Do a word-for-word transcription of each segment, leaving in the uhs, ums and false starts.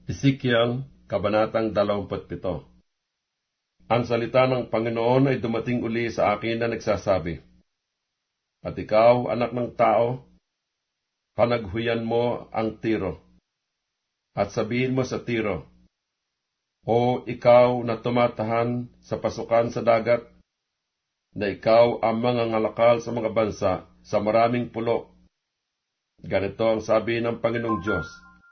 Ezekiel, Kabanatang dalawampu't pito. Ang salita ng Panginoon ay dumating uli sa akin na nagsasabi, At ikaw, anak ng tao, panaghuyan mo ang Tiro, at sabihin mo sa Tiro, O ikaw na tumatahan sa pasukan sa dagat, na ikaw ang mga ngalakal sa mga bansa sa maraming pulo. Ganito ang sabi ng Panginoong Diyos,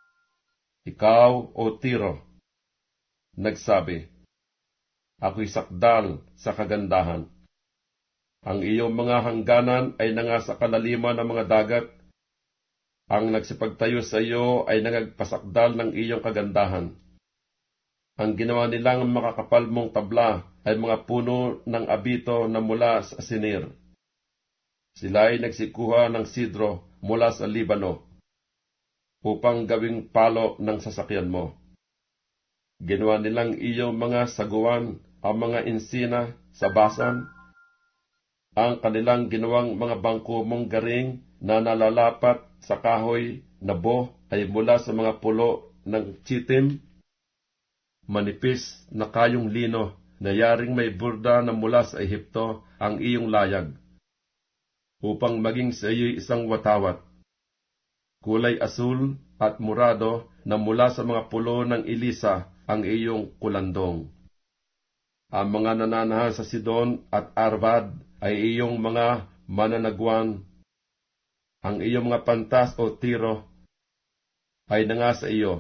Ikaw, O Tiro, nagsabi, Ako'y sakdal sa kagandahan. Ang iyong mga hangganan ay nanga sa kalaliman ng mga dagat. Ang nagsipagtayo sa iyo ay nangagpasakdal ng iyong kagandahan. Ang ginawa nilang makakapal mong tabla ay mga puno ng abito na mula sa Sinir. Sila ay nagsikuha ng sidro mula sa Libano upang gawing palo ng sasakyan mo. Ginawa nilang iyong mga saguan ang mga insina sa Basan. Ang kanilang ginawang mga bangko mong garing na nalalapat sa kahoy na bo ay mula sa mga pulo ng Chittim, manipis na kayong lino na yaring may burda na mula sa Ehipto ang iyong layag, upang maging sa iyo'y isang watawat, kulay asul at murado na mula sa mga pulo ng Elisa ang iyong kulandong. Ang mga nananahan sa Sidon at Arvad ay iyong mga mananagwan. Ang iyong mga pantas o Tiro ay nanga sa iyo.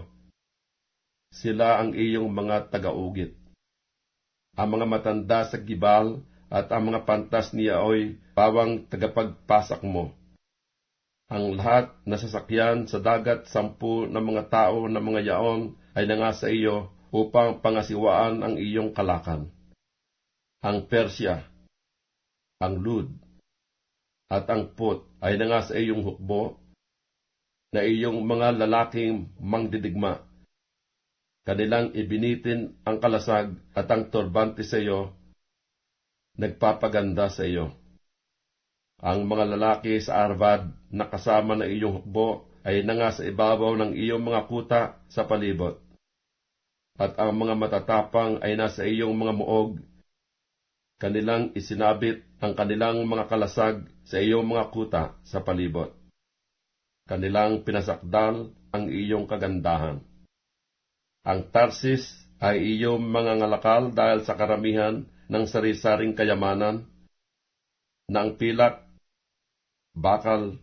Sila ang iyong mga tagaugit. Ang mga matanda sa Gibal at ang mga pantas niya ay pawang tagapagpasak mo. Ang lahat na sasakyan sa dagat sampu ng mga tao na mga yaon ay nanga sa iyo upang pangasiwaan ang iyong kalakan. Ang Persya, ang Lud, at ang Put ay nanga sa iyong hukbo, na iyong mga lalaking mangdidigma. Kanilang ibinitin ang kalasag at ang turbante sa iyo, nagpapaganda sa iyo. Ang mga lalaki sa Arvad na kasama ng iyong hukbo ay nanga sa ibabaw ng iyong mga kuta sa palibot. At ang mga matatapang ay nasa iyong mga muog. Kanilang isinabit ang kanilang mga kalasag sa iyong mga kuta sa palibot. Kanilang pinasakdal ang iyong kagandahan. Ang Tarsis ay iyong mga ngalakal dahil sa karamihan ng sari-saring kayamanan, na ang pilak, bakal,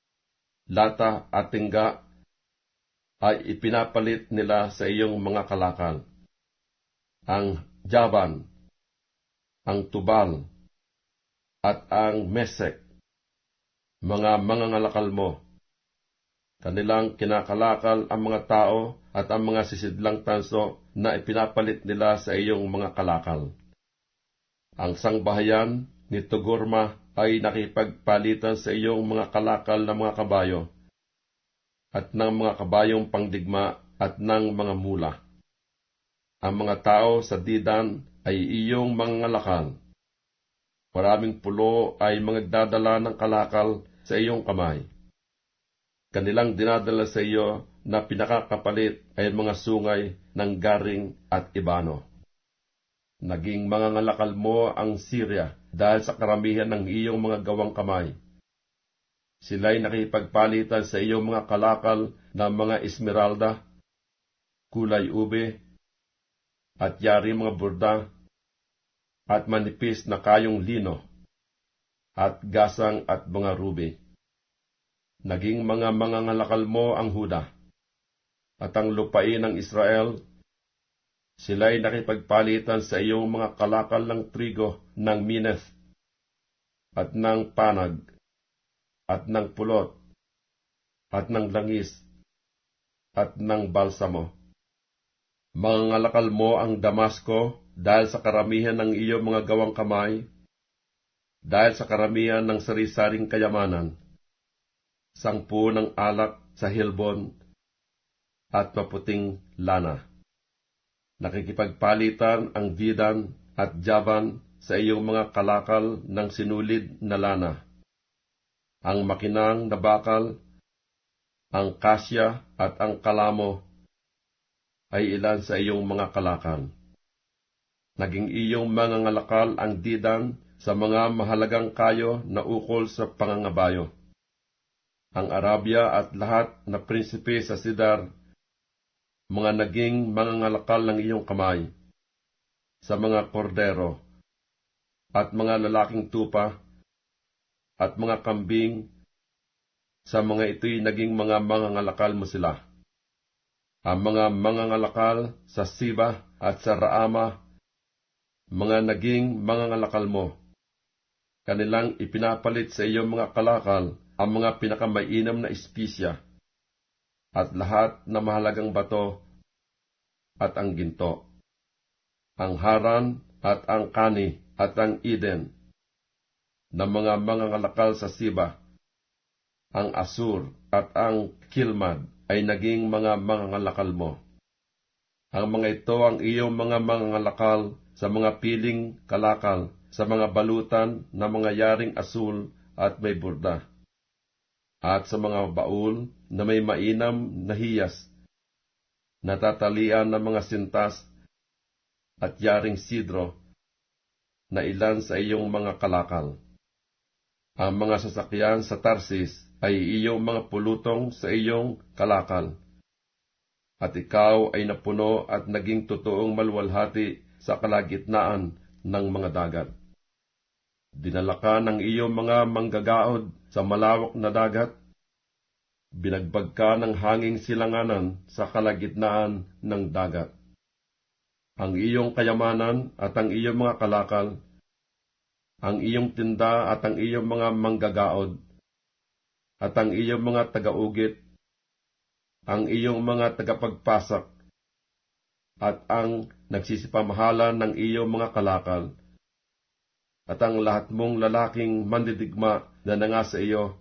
lata at tingga ay ipinapalit nila sa iyong mga kalakal. Ang Javan, ang Tubal, at ang Mesek, mga mangangalakal mo. Kanilang kinakalakal ang mga tao at ang mga sisidlang tanso na ipinapalit nila sa iyong mga kalakal. Ang sangbahayan ni Tugurma ay nakipagpalitan sa iyong mga kalakal na mga kabayo, at ng mga kabayong pangdigma at ng mga mula. Ang mga tao sa Didan ay iyong mga ngalakal. Maraming pulo ay magdadala ng kalakal sa iyong kamay. Kanilang dinadala sa iyo na pinakakapalit ay mga sungay ng garing at ibano. Naging mga ngalakal mo ang Syria dahil sa karamihan ng iyong mga gawang kamay. Sila'y nakipagpalitan sa iyong mga kalakal na mga esmeralda, kulay ube, at yari mga burda, at manipis na kayong lino, at gasang at mga ruby. Naging mga mangangalakal mo ang Huda, at ang lupain ng Israel. Sila'y nakipagpalitan sa iyong mga kalakal ng trigo ng Mineth, at ng Panag, at ng Pulot, at ng Langis, at ng Balsamo. Mangangalakal mo ang Damasco dahil sa karamihan ng iyong mga gawang kamay, dahil sa karamihan ng sari-saring kayamanan, sangpu ng alak sa Helbon, at maputing lana. Nakikipagpalitan ang Vidan at Javan sa iyong mga kalakal ng sinulid na lana. Ang makinang na bakal, ang kasya at ang kalamo ay ilan sa iyong mga kalakal. Naging iyong mga ngalakal ang Didan sa mga mahalagang kayo na ukol sa pangangabayo. Ang Arabia at lahat na prinsipe sa Sidar, mga naging mga ngalakal ng iyong kamay, sa mga kordero, at mga lalaking tupa, at mga kambing, sa mga ito'y naging mga mangangalakal mo sila. Ang mga mangangalakal sa Siba at sa Raama, mga naging mangangalakal mo. Kanilang ipinapalit sa iyong mga kalakal ang mga pinakamainam na espisya, at lahat na mahalagang bato, at ang ginto, ang Haran, at ang Kani, at ang Eden, na mga mangangalakal sa Siba. Ang Asur at ang Kilmad ay naging mga mangangalakal mo. Ang mga ito ang iyong mga mangangalakal sa mga piling kalakal, sa mga balutan na mga yaring asul at may burda, at sa mga baul na may mainam na hiyas, natatalian ng mga sintas at yaring sidro, na ilan sa iyong mga kalakal. Ang mga sasakyan sa Tarsis ay iyong mga pulutong sa iyong kalakal, at ikaw ay napuno at naging totoong malwalhati sa kalagitnaan ng mga dagat. Dinala ka ng iyong mga manggagaod sa malawak na dagat, binagbag ka ng hanging silanganan sa kalagitnaan ng dagat. Ang iyong kayamanan at ang iyong mga kalakal, ang iyong tinda at ang iyong mga manggagaod, at ang iyong mga tagaugit, ang iyong mga tagapagpasak, at ang nagsisipamahalan ng iyong mga kalakal, at ang lahat mong lalaking mandidigma na nanga sa iyo,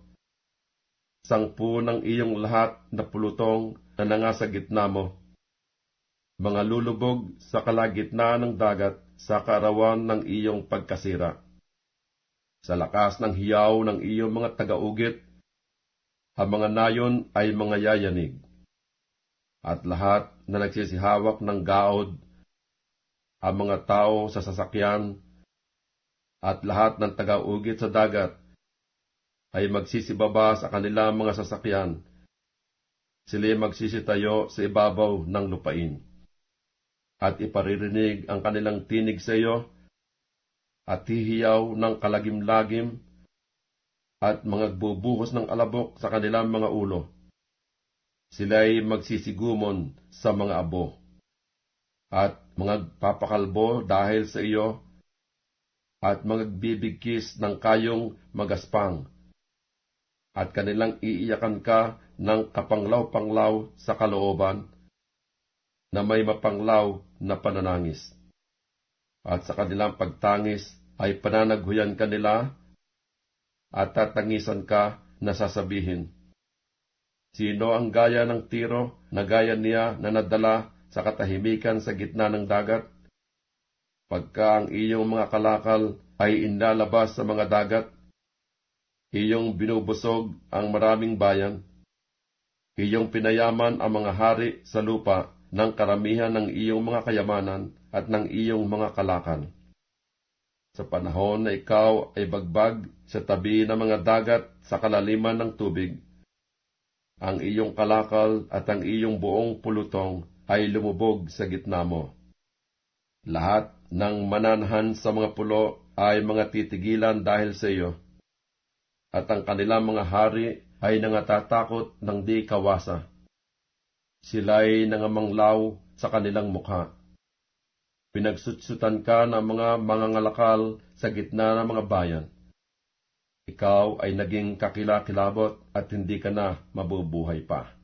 sangpu ng iyong lahat na pulutong na nanga sa gitna mo, mga lulubog sa kalagitnaan ng dagat sa kaarawan ng iyong pagkasira. Sa lakas ng hiyaw ng iyong mga tagaugit, ang mga nayon ay mga yayanig, at lahat na nagsisihawak ng gaod, ang mga tao sa sasakyan, at lahat ng tagaugit sa dagat, ay magsisibaba sa kanilang mga sasakyan. Sila magsisitayo sa ibabaw ng lupain, at iparirinig ang kanilang tinig sa iyo, at hihiyaw ng kalagim-lagim, at mga bubuhos ng alabok sa kanilang mga ulo. Sila'y magsisigumon sa mga abo, at magpapakalbo dahil sa iyo, at magbibigkis ng kayong magaspang, at kanilang iiyakan ka ng kapanglaw-panglaw sa kalooban, na may mapanglaw na pananangis. At sa kanilang pagtangis ay pananaghuyan ka nila, at tatangisan ka na sasabihin, sino ang gaya ng Tiro na gaya niya na nadala sa katahimikan sa gitna ng dagat? Pagka ang iyong mga kalakal ay inlalabas sa mga dagat, iyong binubusog ang maraming bayan, iyong pinayaman ang mga hari sa lupa ng karamihan ng iyong mga kayamanan at ng iyong mga kalakal. Sa panahon na ikaw ay bagbag sa tabi ng mga dagat sa kalaliman ng tubig, ang iyong kalakal at ang iyong buong pulutong ay lumubog sa gitna mo. Lahat ng mananahan sa mga pulo ay mga titigilan dahil sa iyo, at ang kanilang mga hari ay nangatatakot ng di kawasa. Sila'y nangamanglaw sa kanilang mukha. Pinagsutsutan ka ng mga mangangalakal sa gitna ng mga bayan. Ikaw ay naging kakilakilabot at hindi ka na mabubuhay pa.